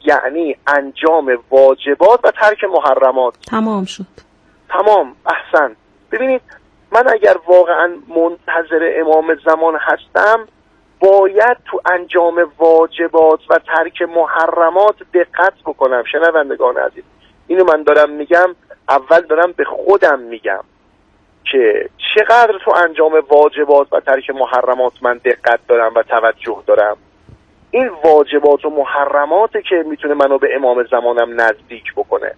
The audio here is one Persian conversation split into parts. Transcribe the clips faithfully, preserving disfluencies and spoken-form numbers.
یعنی انجام واجبات و ترک محرمات. تمام شد. تمام. احسن. ببینید من اگر واقعا منتظر امام زمان هستم باید تو انجام واجبات و ترک محرمات دقت بکنم. شنوندگان عزیز، اینو من دارم میگم، اول دارم به خودم میگم که چقدر تو انجام واجبات و ترک محرمات من دقت دارم و توجه دارم. این واجبات و محرماته که میتونه منو به امام زمانم نزدیک بکنه.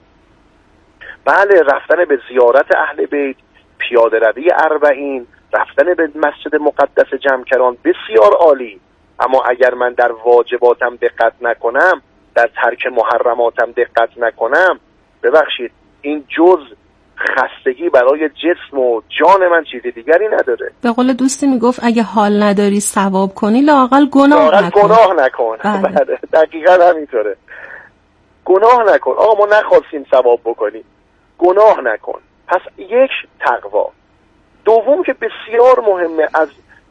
بله، رفتن به زیارت اهل بیت، پیاده روی اربعین، رفتن به مسجد مقدس جمکران بسیار عالی، اما اگر من در واجباتم دقت نکنم، در ترک محرماتم دقت نکنم، ببخشید این جز خستگی برای جسم و جان من چیزی دیگری نداره. به قول دوستی میگفت اگه حال نداری ثواب کنی لااقل گناه لااقل نکن. گناه نکن. بله دقیقاً همینطوره. گناه نکن. آقا ما نخواستیم ثواب بکنیم، گناه نکن. پس یک تقوا. دوم که بسیار مهمه از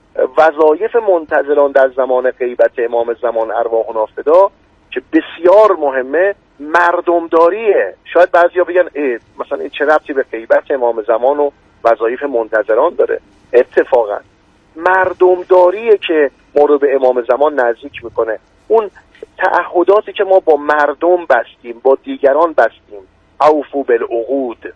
وظایف منتظران در زمان غیبت امام زمان ارواحنا فدا که بسیار مهمه، مردمداریه. شاید بعضیا بگن ای مثلا این چه ربطی به غیبت امام زمان و وظایف منتظران داره؟ اتفاقا مردمداریه که ما رو به امام زمان نزدیک میکنه. اون تعهداتی که ما با مردم بستیم، با دیگران بستیم، اوفو بالعقود،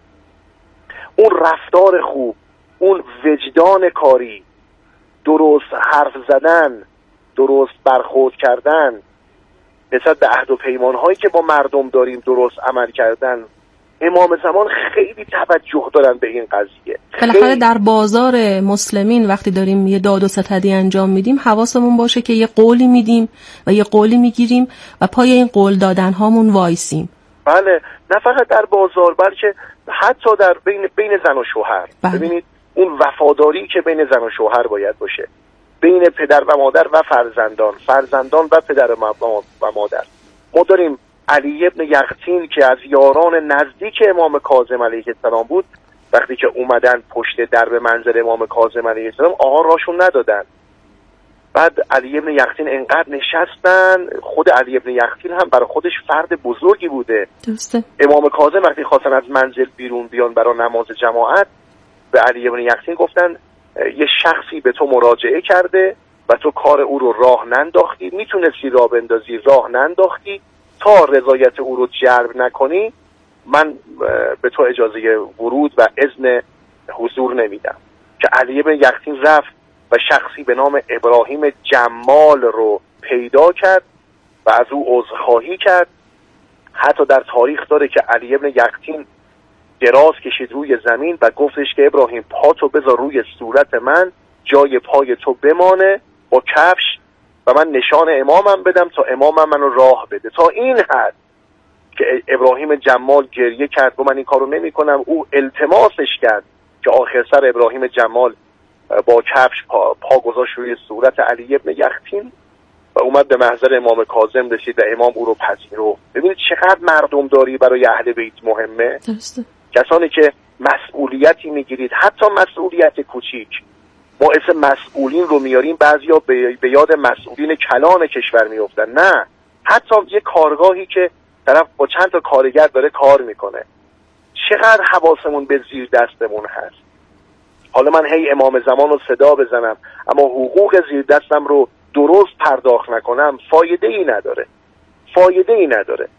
اون رفتار خوب، اون وجدان کاری، درست حرف زدن، درست برخورد کردن، نسبت به عهد و پیمان‌هایی که با مردم داریم درست عمل کردن. امام زمان خیلی توجه دارن به این قضیه. بالاخره در بازار مسلمین وقتی داریم یه داد و ستدی انجام میدیم حواسمون باشه که یه قولی میدیم و یه قولی میگیریم و پای این قول دادن هامون وایسیم. بله، نه فقط در بازار بلکه حتی در بین بین زن و شوهر. بله. ببینید اون وفاداری که بین زن و شوهر باید باشه، بین پدر و مادر و فرزندان، فرزندان و پدر و مادر. ما داریم علی ابن یقطین که از یاران نزدیک امام کاظم علیه السلام بود، وقتی که اومدن پشت درب منزل امام کاظم علیه السلام آقا راشون ندادن. بعد علی ابن یقطین انقدر نشستن، خود علی ابن یقطین هم برای خودش فرد بزرگی بوده. درسته. امام کاظم وقتی خواستن از منزل بیرون بیان برای نماز جماعت، به علی ابن یقطین گفتن یه شخصی به تو مراجعه کرده و تو کار او رو راه ننداختی، میتونستی راه بندازی راه ننداختی، تا رضایت او رو جلب نکنی من به تو اجازه ورود و اذن حضور نمیدم. که علی ابن یقطین رفت و شخصی به نام ابراهیم جمال رو پیدا کرد و از او عذرخواهی کرد. حتی در تاریخ داره که علی ابن یقطین دراز کشید روی زمین و گفتش که ابراهیم پاتو بذار روی صورت من، جای پای تو بمانه با کفش و من نشان امامم بدم تا امامم منو راه بده. تا این حد که ابراهیم جمال گریه کرد و من این کارو نمی کنم. او التماسش کرد که آخر سر ابراهیم جمال با کفش پا, پا گذاشت روی صورت علی ابن یقطین و اومد به محضر امام کاظم رسید و امام او رو پذیرفت. ببینید چقدر مردمداری برای اهل بیت مهمه. درسته. کسانی که مسئولیتی میگیرید، حتی مسئولیت کوچیک، ما اسم مسئولین رو میاریم بعضیا به یاد مسئولین کلان کشور میافتن. نه، حتی یه کارگاهی که طرف با چند تا کارگر داره کار میکنه، چقدر حواسمون به زیر دستمون هست. حالا من هی امام زمان رو صدا بزنم اما حقوق زیر دستم رو درست پرداخت نکنم فایده ای نداره، فایده ای نداره.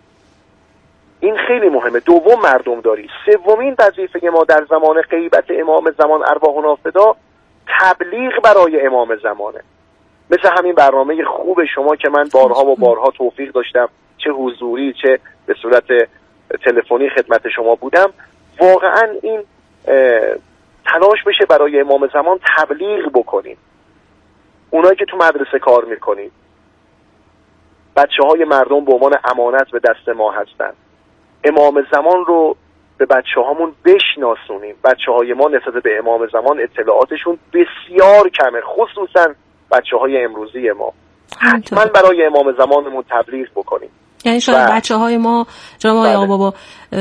این خیلی مهمه. دوم مردم داری. سومین وظیفه ما در زمان غیبت امام زمان ارواحنا فدا تبلیغ برای امام زمانه. مثل همین برنامه خوب شما که من بارها و بارها توفیق داشتم چه حضوری چه به صورت تلفنی خدمت شما بودم. واقعا این تلاش بشه برای امام زمان تبلیغ بکنیم. اونایی که تو مدرسه کار میکنید، بچه های مردم به عنوان امانت به دست ما هستن، امام زمان رو به بچه هامون بشناسونیم. بچه های ما نسبت به امام زمان اطلاعاتشون بسیار کمه، خصوصا بچه های امروزی ما. حتما برای امام زمانمون تبلیغ بکنیم. یعنی شاید بچه های ما جناب آقای آقابابا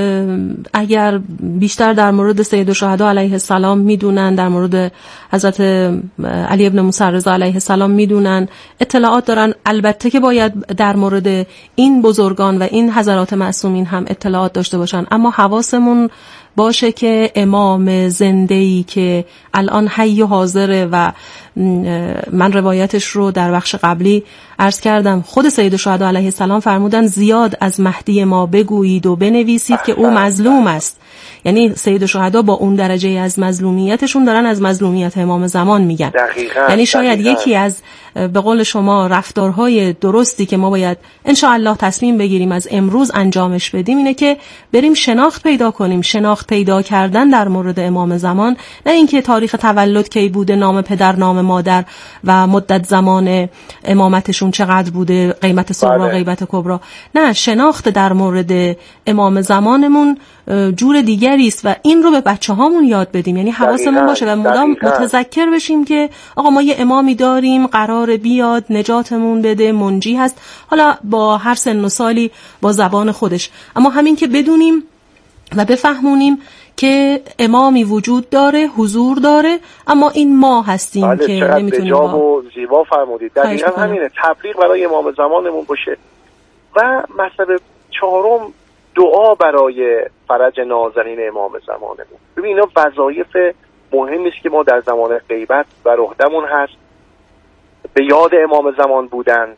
اگر بیشتر در مورد سید الشهدا علیه السلام میدونن، در مورد حضرت علی ابن موسی رضا علیه السلام میدونن، اطلاعات دارن، البته که باید در مورد این بزرگان و این حضرات معصومین هم اطلاعات داشته باشن، اما حواسمون باشه که امام زنده‌ای که الان حی و حاضره و من روایتش رو در بخش قبلی عرض کردم، خود سید الشهدا علیه السلام فرمودن زیاد از مهدی ما بگویید و بنویسید که او مظلوم است. یعنی سید الشهدا با اون درجه از مظلومیتشون دارن از مظلومیت امام زمان میگن. دقیقاً. یعنی شاید دقیقاً. یکی از به قول شما رفتارهای درستی که ما باید ان شاء الله تصمیم بگیریم از امروز انجامش بدیم اینه که بریم شناخت پیدا کنیم. شناخت پیدا کردن در مورد امام زمان، نه اینکه تاریخ تولد کی بوده، نام پدر، نام مادر و مدت زمان امامتشون چقدر بوده، قیمت صغرا، بله. غیبت کبرا. نه، شناخت در مورد امام زمانمون جور دیگری است و این رو به بچه‌هامون یاد بدیم. یعنی حواسمون باشه و مدام متذکر بشیم که آقا ما یه امامی داریم قرار بیاد نجاتمون بده، منجی هست، حالا با هر سن و سالی با زبان خودش، اما همین که بدونیم و بفهمونیم که امامی وجود داره، حضور داره، اما این ما هستیم بله، که بله، نمیتونیم با... و زیبا فرمودید. دقیقاً همینه، تبلیغ برای امام زمانمون باشه. و مسئله چهارم دعا برای فرج نازنین امام زمانمون. ببین اینا وظایف مهمی است که ما در زمان غیبت و عهدمون هست. به یاد امام زمان بودن،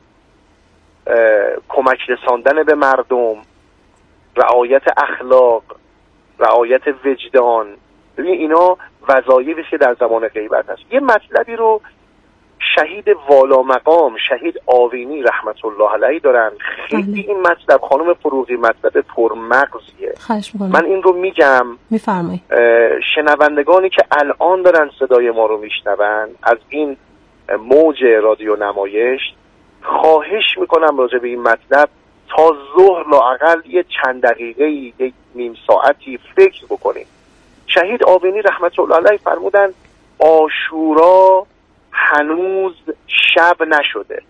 کمک رساندن به مردم، رعایت اخلاق، رعایت وجدان. ببین اینا وظایفی است که در زمان غیبت هست. یه مطلبی رو شهید والا مقام، شهید آوینی رحمت الله علیه دارن. خیلی این مطلب خانم فروغی مطلب پرمغزیه. من این رو میگم، میفرمایید شنوندگانی که الان دارن صدای ما رو میشنون از این موج رادیو نمایش، خواهش میکنم راجع به این مطلب تا ظهر لااقل یه چند دقیقه، یک نیم ساعتی فکر بکنیم. شهید آوینی رحمت الله علیه فرمودن عاشورا هنوز شب نشده.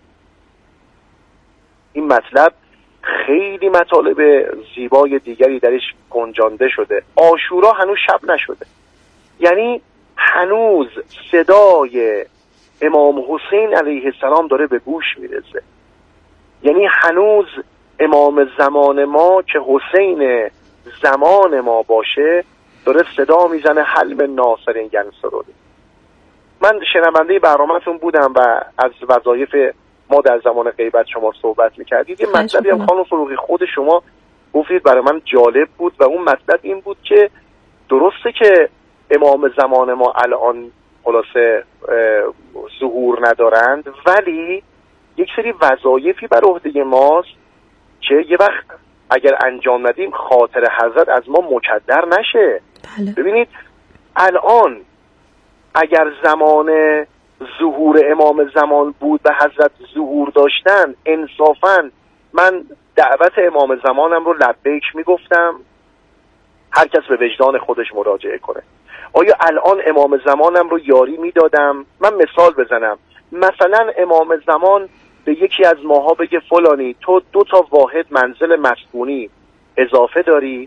این مطلب خیلی مطالب زیبای دیگری درش گنجانده شده. عاشورا هنوز شب نشده، یعنی هنوز صدای امام حسین علیه السلام داره به گوش میرسه. یعنی هنوز امام زمان ما که حسین زمان ما باشه داره صدا میزنه حلم ناصرین گنسرونی. من شنونده برنامه‌تون بودم و از وظایف ما در زمان غیبت شما صحبت میکردید. یه مطلبی هم خانم فروغی خود شما گفتید برای من جالب بود و اون مطلب این بود که درسته که امام زمان ما الان خلاصه ظهور ندارند، ولی یک سری وظایفی بر عهده ماست که یه وقت اگر انجام ندیم خاطر حضرت از ما مکدر نشه. بله. ببینید الان اگر زمان ظهور امام زمان بود و حضرت ظهور داشتن، انصافاً من دعوت امام زمانم رو لبیک میگفتم، هر کس به وجدان خودش مراجعه کنه. آیا الان امام زمانم رو یاری میدادم؟ من مثال بزنم، مثلا امام زمان به یکی از ماها بگه فلانی تو دو تا واحد منزل مسکونی اضافه داری،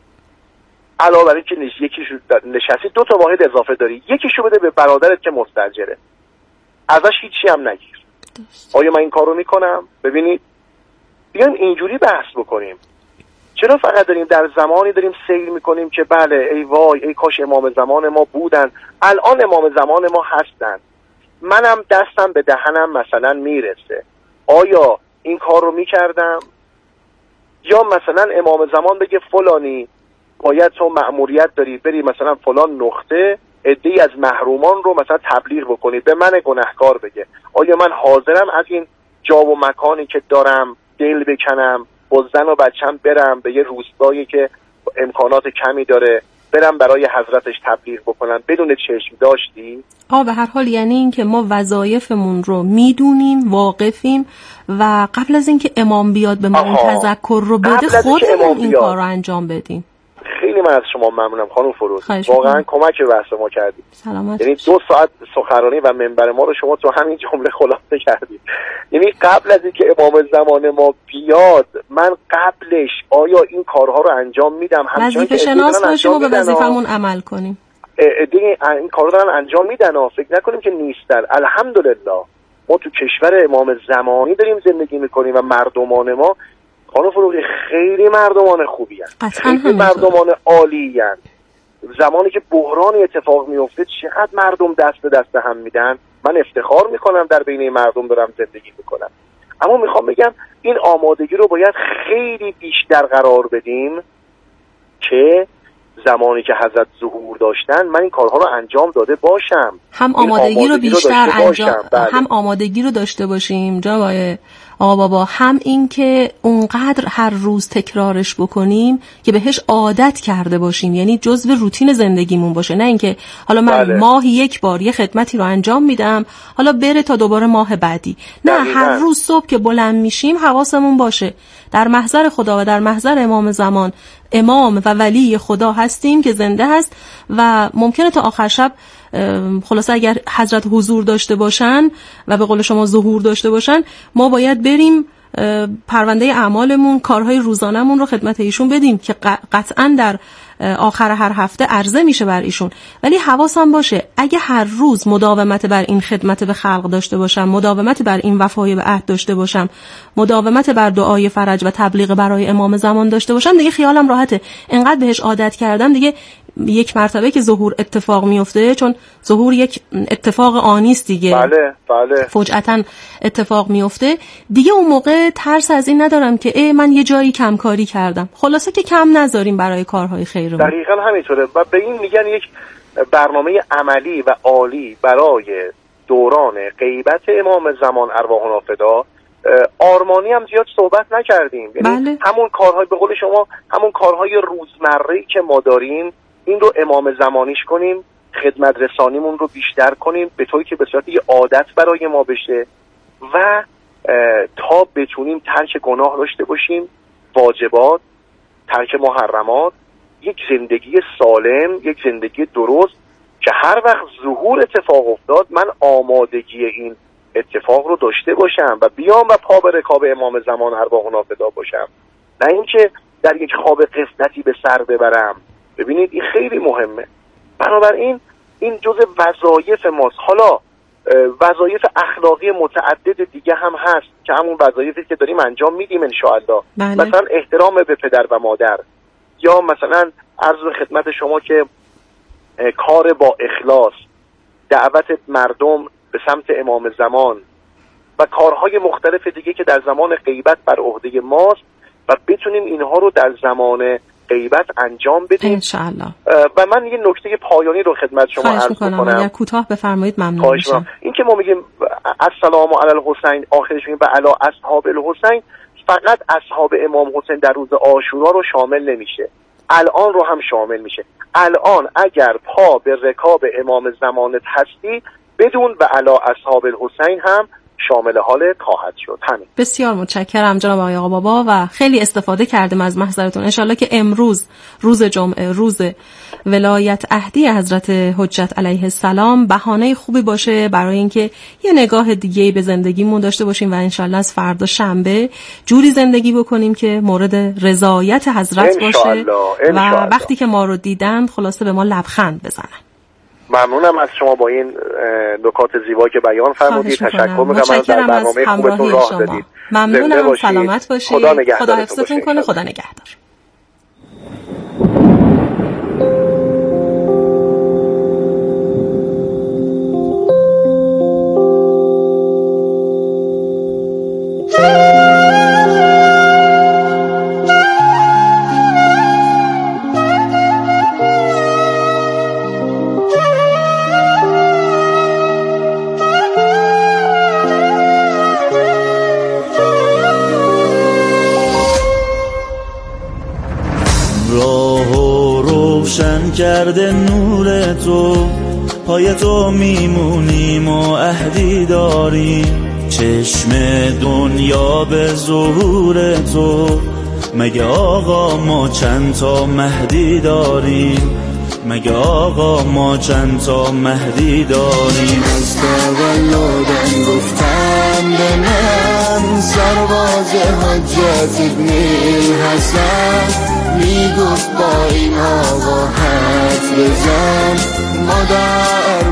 علاوه بر اینکه یکیشو نشستی دو تا واحد اضافه داری، یکیشو بده به برادرت که مستاجره، ازش هیچی هم نگیر. آیا من این کارو میکنم؟ ببینید بیایم اینجوری بحث بکنیم. چرا فقط داریم در زمانی داریم سیر میکنیم که بله ای وای ای کاش امام زمان ما بودن، الان امام زمان ما هستن، منم دستم به دهنم مثلا میرسه، آیا این کار رو میکردم؟ یا مثلا امام زمان بگه فلانی باید تو مأموریت داری بری مثلا فلان نقطه عده‌ای از محرومان رو مثلا تبلیغ بکنی، به من گناهکار بگه. آیا من حاضرم از این جا و مکانی که دارم دل بکنم، با زن و بچم برم به یه روستایی که امکانات کمی داره، برم برای حضرتش تبلیغ بکنم بدون چشم داشتی؟ آه به هر حال یعنی این که ما وظایفمون رو میدونیم، واقفیم و قبل از اینکه امام بیاد به ما این تذکر رو بده خودمون این کار رو انجام بدیم. خیلی من از شما ممنونم خانم فروز، واقعا کمک به بحث ما کردید. یعنی دو ساعت سخنرانی و منبر ما رو شما تو همین جمله خلاصه کردید. یعنی قبل از اینکه امام زمان ما بیاد من قبلش آیا این کارها رو انجام میدم؟ وظیفه شناس باشیم و به وظیفمون عمل کنیم. دیگه این کارا رو دارن انجام میدن و فکر نکنیم که نیستن. الحمدلله ما تو کشور امام زمانی داریم زندگی میکنیم و مردمان ما خانم فروغی خیلی مردمان خوبی هست، خیلی مردمان عالی هست. زمانی که بحرانی اتفاق میفته چقدر مردم دست به دست هم میدن. من افتخار میکنم در بین مردم دارم زندگی میکنم. اما میخوام بگم این آمادگی رو باید خیلی بیشتر قرار بدیم که زمانی که حضرت ظهور داشتن من این کارها رو انجام داده باشم. هم آمادگی, آمادگی رو بیشتر رو انجام بله. هم آمادگی رو داشته باشیم جناب آقا بابا، هم این که اونقدر هر روز تکرارش بکنیم که بهش عادت کرده باشیم، یعنی جزو روتین زندگیمون باشه. نه اینکه حالا من بله. ماهی یک بار یه خدمتی رو انجام میدم حالا بره تا دوباره ماه بعدی. نه دقیقا. هر روز صبح که بلند میشیم حواسمون باشه در محضر خدا و در محضر امام زمان امام و ولی خدا هستیم که زنده هست و ممکنه تا آخر شب خلاصه اگر حضرت حضور داشته باشن و به قول شما ظهور داشته باشن ما باید بریم پرونده اعمالمون کارهای روزانمون رو خدمت ایشون بدیم که قطعا در آخر هر هفته عرضه میشه بر ایشون. ولی حواسم باشه اگه هر روز مداومت بر این خدمت به خلق داشته باشم، مداومت بر این وفای به عهد داشته باشم، مداومت بر دعای فرج و تبلیغ برای امام زمان داشته باشم، دیگه خیالم راحته. انقدر بهش عادت کردم دیگه یک مرتبه که ظهور اتفاق میفته، چون ظهور یک اتفاق آنی است دیگه، بله بله فجأتاً اتفاق میفته دیگه، اون موقع ترس از این ندارم که ای من یه جایی کم کاری کردم. خلاصه که کم نذاریم برای کارهای خیرمون. دقیقاً همینطوره و به این میگن یک برنامه عملی و عالی برای دوران غیبت امام زمان ارواحنا فدا. آرمانی هم زیاد صحبت نکردیم، یعنی بله. همون کارهای به قول شما همون کارهای روزمره‌ای که ما داریم این رو امام زمانیش کنیم، خدمت رسانیمون رو بیشتر کنیم به طوری که به صورت یه عادت برای ما بشه و تا بتونیم ترک گناه داشته باشیم، واجبات، ترک محرمات، یک زندگی سالم، یک زندگی درست که هر وقت ظهور اتفاق افتاد من آمادگی این اتفاق رو داشته باشم و بیام و پا به رکاب امام زمان ارواحنا فدا باشم، نه اینکه در یک خواب قفلتی به سر ببرم. ببینید این خیلی مهمه. بنابراین این جزء وظایف ماست. حالا وظایف اخلاقی متعدد دیگه هم هست که همون وظایفی که داریم انجام میدیم ان شاء الله. مثلا احترام به پدر و مادر، یا مثلا عرض خدمت شما که کار با اخلاص، دعوت مردم به سمت امام زمان و کارهای مختلف دیگه که در زمان غیبت بر عهده ماست و بتونیم اینها رو در زمان غیبت انجام بدیم انشاءالله. و من یه نکته پایانی رو خدمت شما عرض می‌کنم. اگر کوتاه بفرمایید ممنون میشم. این که ما میگیم السلام علی الحسین، آخرش میگیم و علی اصحاب الحسین، فقط اصحاب امام حسین در روز عاشورا رو شامل نمیشه، الان رو هم شامل میشه. الان اگر پا به رکاب امام زمانت هستی بدون و علی اصحاب الحسین هم شامل حال خواهد شد. همین. بسیار متشکرم جناب آقای آقا بابا و خیلی استفاده کردیم از محضرتون. انشالله که امروز روز جمعه، روز ولایت عهدی حضرت حجت علیه السلام، بهانه خوبی باشه برای اینکه یه نگاه دیگه‌ای به زندگیمون داشته باشیم و انشالله از فردا شنبه جوری زندگی بکنیم که مورد رضایت حضرت باشه و وقتی که ما رو دیدن خلاصه به ما لبخند بزنن. ممنونم از شما با این نکات زیبا که بیان فرمودید. تشکر می‌کنم از در برنامه خوبتون راه دادید. ممنونم. سلامت باشید. خدا, خدا حفظتون کنه. خدا نگهدار. کرده نور تو، پای تو میمونیم و عهدی داریم، چشم دنیا به ظهور تو، مگه آقا ما چند تا مهدی داریم؟ مگه آقا ما چند تا مهدی داریم؟ از تولدم گفتم به من سرباز حجت ابن الحسن، میگفت با این آقا حد بزن مادر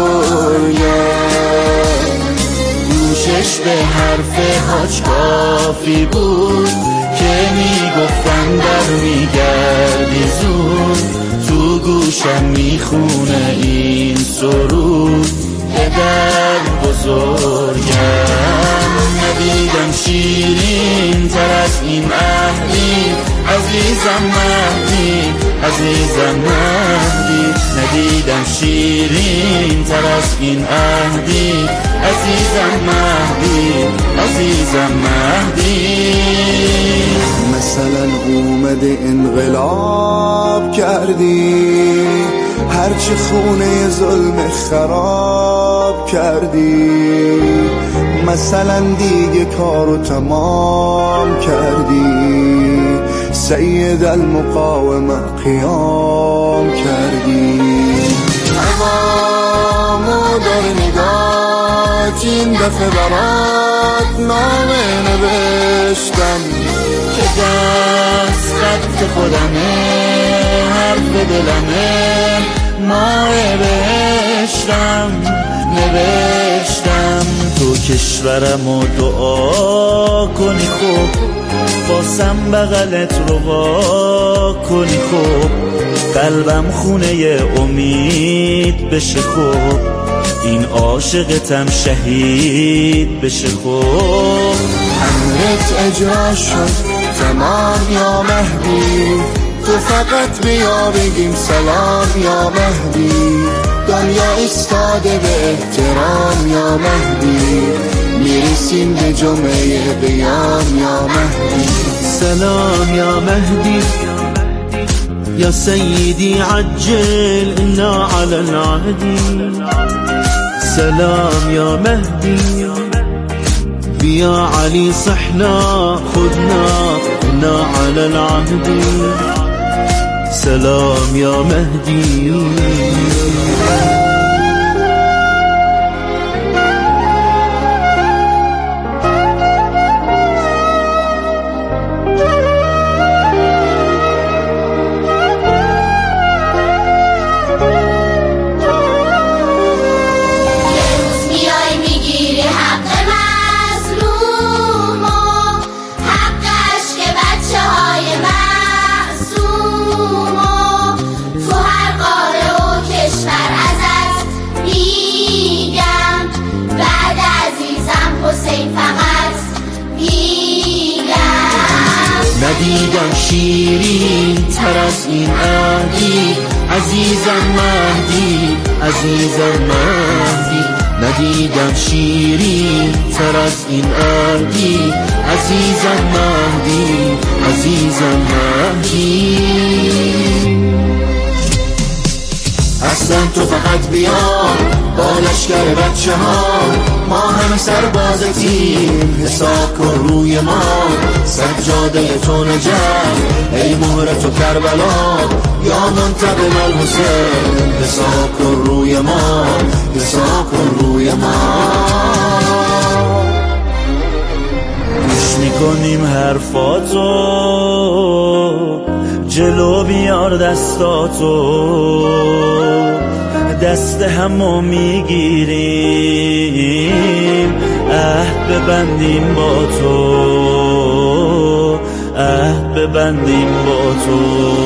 بزرگم. گوشش به حرف حاج کافی بود که میگفتن در میگردی زود، تو گوشم میخونه این سرود پدر بزرگم. ندیدم شیرین تر از این مهدی، عزیزم مهدی، عزیزم مهدی. ندیدم شیرین تر از این مهدی، عزیزم مهدی، عزیزم مهدی. مثلا اومده انقلاب کردی، هرچی خونه ظلم خراب کردی. مثلا دیگه کارو تمام کردی، سید المقاومه قیام کردی. هوامو دار نگات این دفعه برات نامه نوشتم که دست خط خودمه، حرف دلمه، ماه بهشتم نوشتم. تو کشورمو دعا کنی خوب، باسم بغلت رو وا کنی خوب، قلبم خونه امید بشه خوب، این عاشقتم شهید بشه خوب. امرت اجرا شد تمام یا مهدی، تو فقط بیا بگیم سلام یا مهدی. دنیا ایستاده به احترام یا مهدی، میرسیم به جمعه قیام یا مهدی. سلام یا مهدی یا سیدی عجل انا على العهدی. سلام یا مهدی بیا علی صحنا خدنا انا على العهدی. سلام یا مهدی. ندیدم شیرین تر از این مهدی، عزیزم مهدی، عزیزم مهدی. ندیدم شیرین تر از این مهدی، عزیزم مهدی، عزیزم مهدی. اصلا تو فقط بیا با لشکر بچه ها، ما همه سربازتیم حساب کن روی ما. سجاده تو نجف ای مهر تو کربلا، یا منتقم الحسین حساب کن روی ما، حساب کن روی ما. گوش میکنیم حرفاتو، جلو بیار دستاتو، دست همو میگیریم، عهد ببندیم با تو، عهد ببندیم با تو.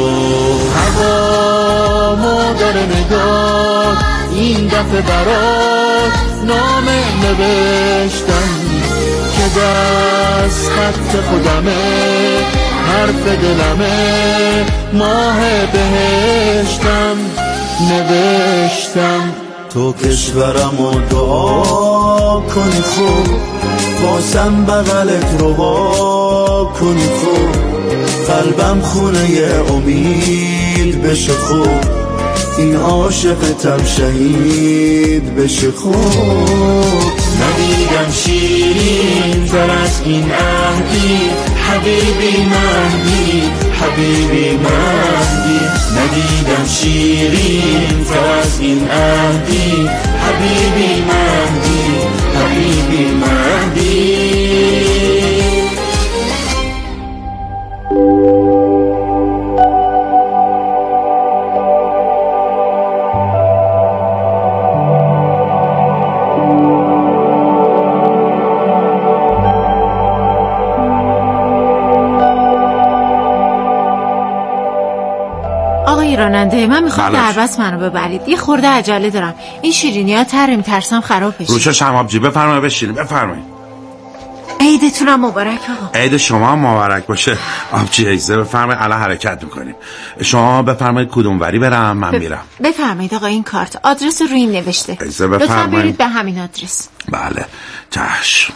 هوامو داره نگاه این دفعه برات نامه نوشتم که دست خط خودمه، حرف دلمه، ماه بهشتم نوشتم. تو کشورمو دعا کنی خوب، باسم بغلت رو وا کنی خوب، قلبم خونه امید بشه خوب، این عاشقتم شهید بشه خوب. ندیدم شیرین تر از این عهدی حبیبی مهدی حبیبی مهدی. ندیدم شیرین تر از این عهدی حبیبی مهدی حبیبی مهدی. راننده من میخوام دربست منو ببرید، یه خورده عجله دارم. این شیرینی ها تره میترسم خراب بشه. روچه شمابجی بفرمایید بشینید بفرمایید. عیدتونم مبارک آقا. عید شما هم مبارک باشه آبجی. ایزه بفرمایید الان حرکت میکنیم. شما بفرمایید کدوم وری برم من ب... میرم. بفرمایید آقا این کارت آدرس رو این نوشته. ایزه بفرمایید. لطفا برید به همین آدرس. بله چشم.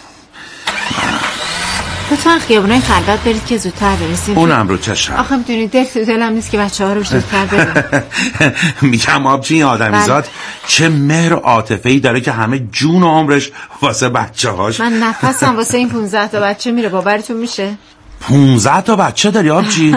لطفا خیابونای خلوت برید که زودتر برسیم. اونم رو چشم. آخه میدونید دل تو دلم نیست که بچه‌ها رو زودتر بریم. میگم آبجی این آدمیزاد چه مهر و عاطفه‌ای داره که همه جون و عمرش واسه بچه‌هاش. من نفسم واسه این پونزده تا بچه میره. باورتون میشه؟ پونزده تا بچه داری آبجی؟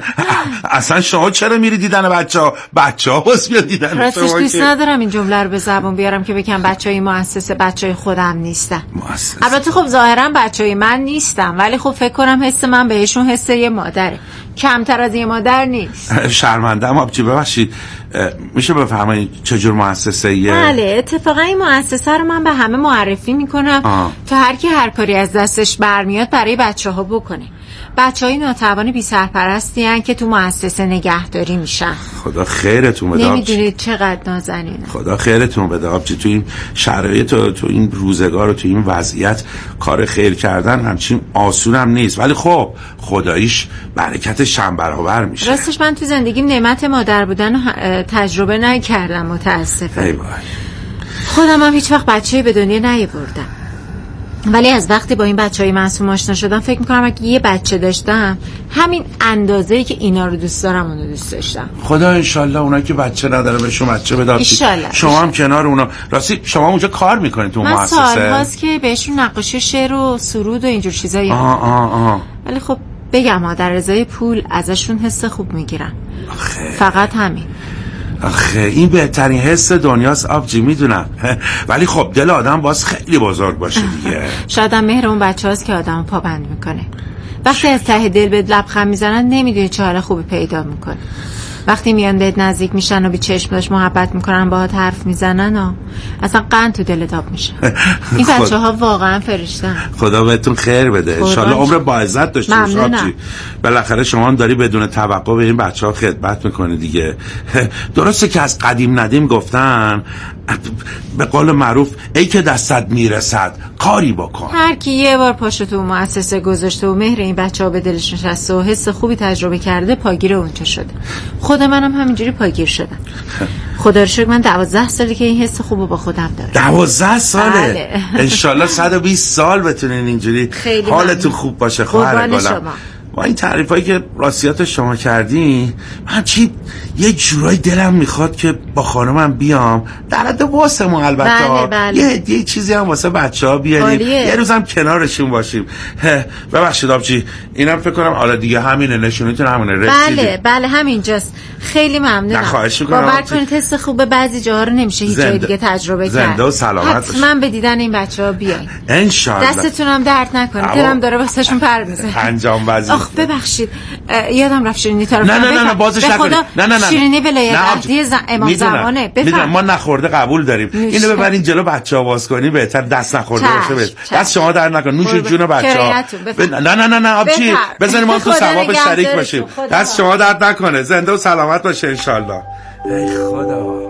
اصلا شما چرا میری دیدن بچه ها؟ بچه ها باز بیا دیدن شما. راستش دوست ندارم این جمله رو به زبان بیارم که بگم بچه های مؤسسه بچه های خودم نیستن. مؤسسه. البته خب ظاهرا بچه های من نیستن، ولی خب فکر کنم حس من بهشون حس یه مادره، کمتر از یه مادر نیست. شرمندم آبجی ببخشید. میشه بفرمایید چجور مؤسسه یه؟ بله اتفاقا این مؤسسه رو من به همه معرفی میکنم آه. تا هر کی هر کاری از دستش برمیاد برای بچه ها بکنه. بچه های ناتوان بی سرپرستی هن که تو مؤسسه نگهداری میشن. خدا خیرتون بده. نمیدونید چقدر نازنینه. خدا خیرتون بده آبجی. تو این شرایط و تو این روزگار و تو این وضعیت کار خیر کردن همچین آسون هم نیست، ولی خب خداییش برکتش چند برابر میشه. راستش من تو زندگیم نعمت مادر بودن تجربه نکردم متاسفم. ای وای. خودم هم هیچ وقت بچه‌ای به دنیا نیاوردم، ولی از وقتی با این بچهای معصوم آشنا شدم فکر میکنم اگه یه بچه داشتم همین اندازه‌ای که اینا رو دوست دارم اونو دوست داشتم. خدا انشالله اونا که بچه نداره بهشون بچه بده. انشالله. شما هم کنار اونا. راستی شما اونجا کار میکنید تو مؤسسه؟ من سال‌هاست که بهشون نقاشی شعر و سرود و اینجور چیزایی. آه آه آه. ولی خب بگم ها در ازای پول ازشون حس خوب میگیرم. فقط همین. آخه این بهترین حس دنیاست آبجی میدونم، ولی خب دل آدم باز خیلی بزرگ باشه دیگه. شاید هم مهر اون بچه هاست که آدم پابند میکنه. وقتی از ته دل به لبخند میزنن نمیدونی چه حال خوبی پیدا میکنه. وقتی میان بهت نزدیک میشن و بی چشم داشت محبت میکنن باهات حرف میزنن و اصلا قند تو دل داب میشه. این بچه ها واقعا فرشتن. خدا بهتون خیر بده. انشالله عمر با عزت داشته باشی آبجی. بالاخره شما هم داری بدون توقع به این بچه ها خدمت میکنی دیگه. درسته که از قدیم ندیم گفتن به قول معروف ای که دستت میرسد کاری بکن. هر کی یه بار پاشو تو مؤسسه گذاشته و مهر این بچه‌ها به دلش نشسته و حس خوبی تجربه کرده پاگیر اونجا شده. خود منم همینجوری پاگیر شدم. خدا رو شکر من دوازده ساله که این حس خوبو با خودم دارم. دوازده ساله؟ انشالله صد و بیست سال بتونین اینجوری حالتون خوب باشه خواهر گلم. با این تعریفایی که راستیات شما کردین من چی یه جورایی دلم میخواد که با خانمم بیام در حد واسمون البته بله بله. یه یه چیزی هم واسه بچه‌ها بیاریم یه روزم کنارشون باشیم. ببخشید آبجی اینم فکر کنم حالا دیگه همینه نشونیتون همونه رسیدیم. بله بله همینجاست. خیلی ممنونم. خواهش می‌کنم. باور کنید حس خوب بعضی جاها رو نمیشه هیچ جای دیگه تجربه کرد. زنده و سلامت باشید. حتما به دیدن این بچه‌ها بیاین. ان شاء الله. دستتونم درد نکنه. دلم داره واسهشون پر میزنه. انجام وظیفه. آخ ببخشید یادم رفت شیرینی طرف. نه نه نه بازش نکنید. نه نه نه. شیرینی ولایت عهدی امام زمانه. بفرمایید. ما نخورده قبول داریم. اینو ببرین جلو بچه‌ها باز کنی بهتر دست نخورده باشه. دست شما در نکن. نوش جون بچه‌ها. نه نه نه نه آبجی بزنیم ما تو ثواب شریک باشیم. دست شما درد نکنه. زنده و سلامت باشه ان شاء الله. ای خدا.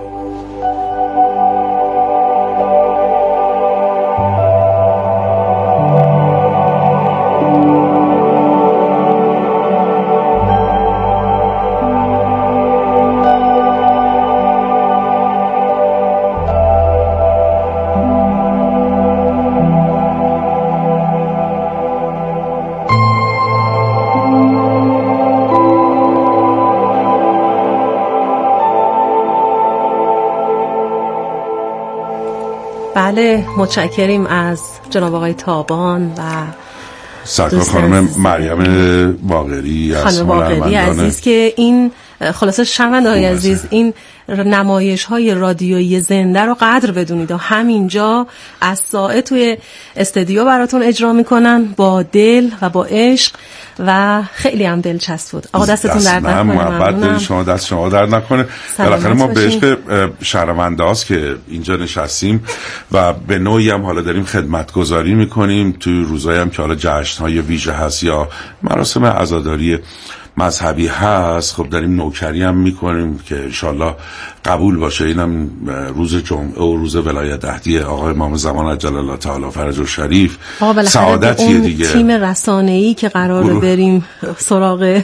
بله، متشکریم از جناب آقای تابان و سرکار خانم مریم باقری از خانم باقری عزیز که این خلاصه شنونده های عزیز این نمایش های رادیویی زنده رو قدر بدونید و همینجا از ساعه توی استودیو براتون اجرا میکنن با دل و با عشق و خیلی هم دلچسب بود. آقا دستتون درد نکنه. محبت دل شما، دست شما درد نکنه. بالاخره ما به عشق شهرونده هاست که اینجا نشستیم و به نوعی هم حالا داریم خدمتگزاری میکنیم توی روزایی هم که حالا جشن‌های ویژه هست یا مراسم عزاداری مذهبی هست. خب داریم نوکری هم میکنیم که انشالله قبول باشه. اینم روز جمعه و روز ولایت عهدی آقای امام زمان عجل الله تعالی فرجه شریف، سعادتیه دیگه. تیم رسانه‌ای که قراره بریم سراغ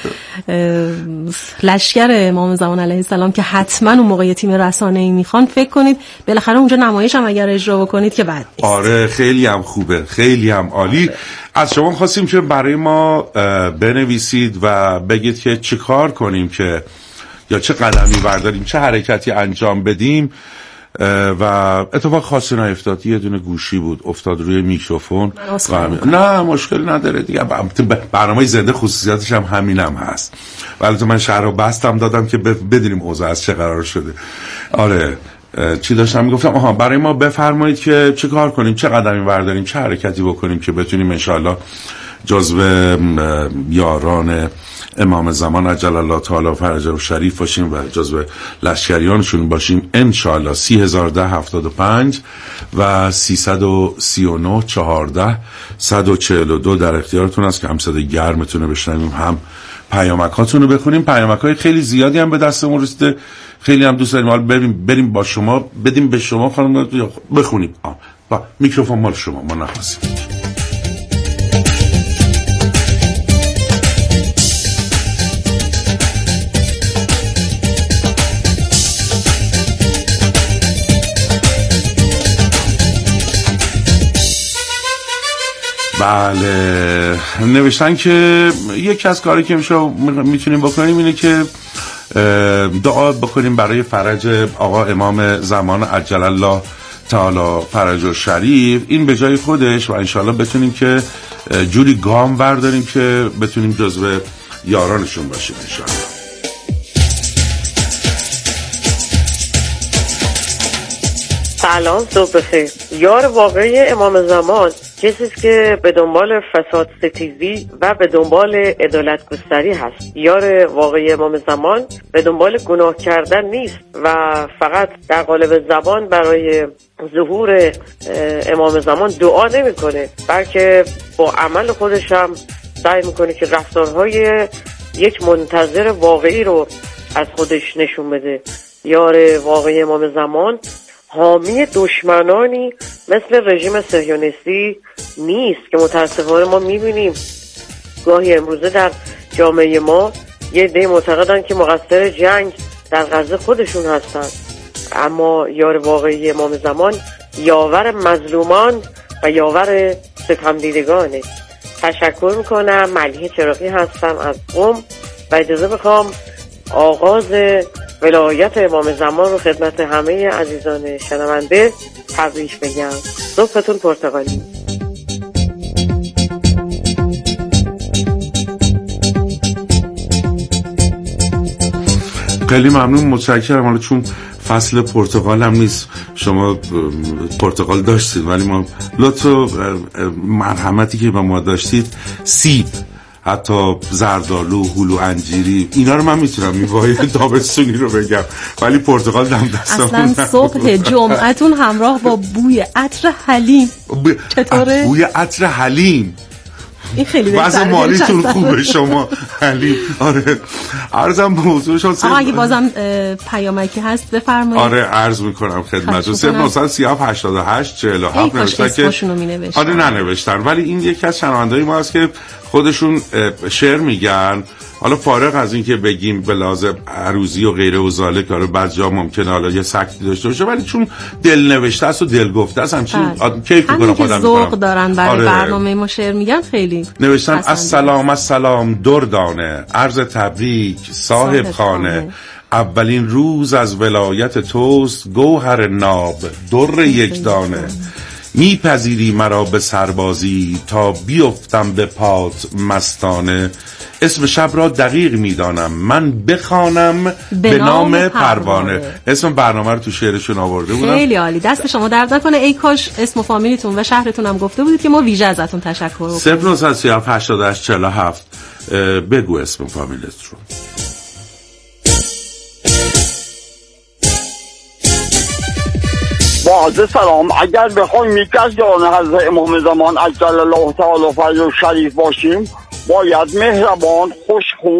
لشکر امام زمان علیه السلام که حتما اون موقع تیم رسانه‌ای میخوان، فکر کنید بالاخره اونجا نمایش هم اگر اجرا بکنید که بد نیست. آره خیلی هم خوبه، خیلی هم عالی. از شما خواستیم که برای ما بنویسید و بگید که چه کار کنیم که یا چه قدمی برداریم، چه حرکتی انجام بدیم. و اتفاق خاصی نیفتاد، یه دونه گوشی بود افتاد روی میکروفون. نه مشکل نداره دیگه، برنامه زنده خصوصیاتش هم همینم هست. ولی تو من شهر رو بستم دادم که بدونیم اوضاع از چه قرار شده. آره چی داشتم میگفتم؟ آها برای ما بفرمایید که چه کار کنیم، چه قدمی برداریم، چه حرکتی بکنیم که بتونیم انشاءالله جزو یاران امام زمان عجل الله تعالی فرجه شریف باشیم و جزو لشکریانشون باشیم انشاءالله. سی هزار ده هفتاد و پنج و سیصد و سی و نه چهارده صد و چهل و دو در اختیارتون است که هم صدای گرمتونه بشنویم هم پیامکاتون رو بخونیم. پیامکای خیلی زیادی هم به دستمون رسیده، خیلی هم دوست داریم حالا بریم بریم با شما بدیم به شما خانم بخونیم. آه با میکروفون مال شما، ما نخواستیم. بله نوشتن که یکی از کاری که میشه میتونیم بکنیم اینه که دعا بکنیم برای فرج آقا امام زمان عجل الله تعالی فرجه شریف. این به جای خودش و انشالله بتونیم که جوری گام برداریم که بتونیم جزو یارانشون باشیم انشالله. سلام، صبح بخیر. یار واقعی امام زمان کسی است که به دنبال فساد ستیزی و به دنبال عدالت گستری هست. یار واقعی امام زمان به دنبال گناه کردن نیست و فقط در قالب زبان برای ظهور امام زمان دعا نمیکنه، بلکه با عمل خودش هم سعی میکنه که رفتارهای یک منتظر واقعی رو از خودش نشون بده. یار واقعی امام زمان حامی دشمنانی مثل رژیم صهیونیستی نیست که متاسفانه ما میبینیم گاهی امروزه در جامعه ما یه عده معتقدن که مقصر جنگ در غزه خودشون هستن، اما یار واقعی امام زمان یاور مظلومان و یاور ستمدیدگانه. تشکر میکنم. ملیحه چراغی هستم از قم و اجازه بخوام آغاز ولایت امام زمان رو خدمت همه عزیزان شنونده تبریک بگم. صبحتون پرتقالی. خیلی ممنون، متشکرم. حالا چون فصل پرتقال هم نیست، شما پرتقال داشتید ولی ما لطف و مرحمتی که با ما داشتید، سیب، حتی زردالو، هلو، انجیری، اینا رو من میتونم میوای تابستونی رو بگم ولی پرتقال دم دستم. اصلا صبح جمعتون همراه با بوی عطر حلیم ب... چطوره؟ بوی عطر حلیم این خیلی بهتره. وضع مالیتون خوبه شما حلیم. آره عرضم به حضورشون. آقا اگه بازم پیامکی هست بفرمایید. آره عرض میکنم خدمتتون. صفر نه سه هفت هشت هشت چهل و هفت نوشتن که آره ننوشتن ولی این یکی از شنونده‌های ما است که خودشون شعر میگن. حالا فارغ از این که بگیم به لحاظ عروضی و غیره و ذالک، حالا بعضی جا ممکنه حالا یه سکتی داشته باشه ولی چون دل نوشته است و دل گفته است همچین کیف میکنه خودم. ذوق دارن برای آره. برنامه ما شعر میگن خیلی نوشتن السلام السلام دردانه، عرض تبریک صاحب خانه، اولین روز از ولایت توست گوهر ناب در یک دانه. میپذیری مرا به سربازی تا بیفتم به پات مستانه. اسم شب را دقیق میدانم من بخوانم به, به نام پروانه. پروانه اسم برنامه رو تو شعرشون آورده بودم. خیلی عالی، دست شما درد نکنه. ای کاش اسم و فامیلیتون و شهرتون هم گفته بودید که ما ویژه ازتون تشکر کنیم. صفر نه سه هفت هشتاد و هشت چهل و هفت بگو اسم فامیلت رو. با عرض سلام، اگر بخوایم یکی از یاران حضرت امام زمان عجل الله تعالی فرجه شریف باشیم باید مهربان، خوشخو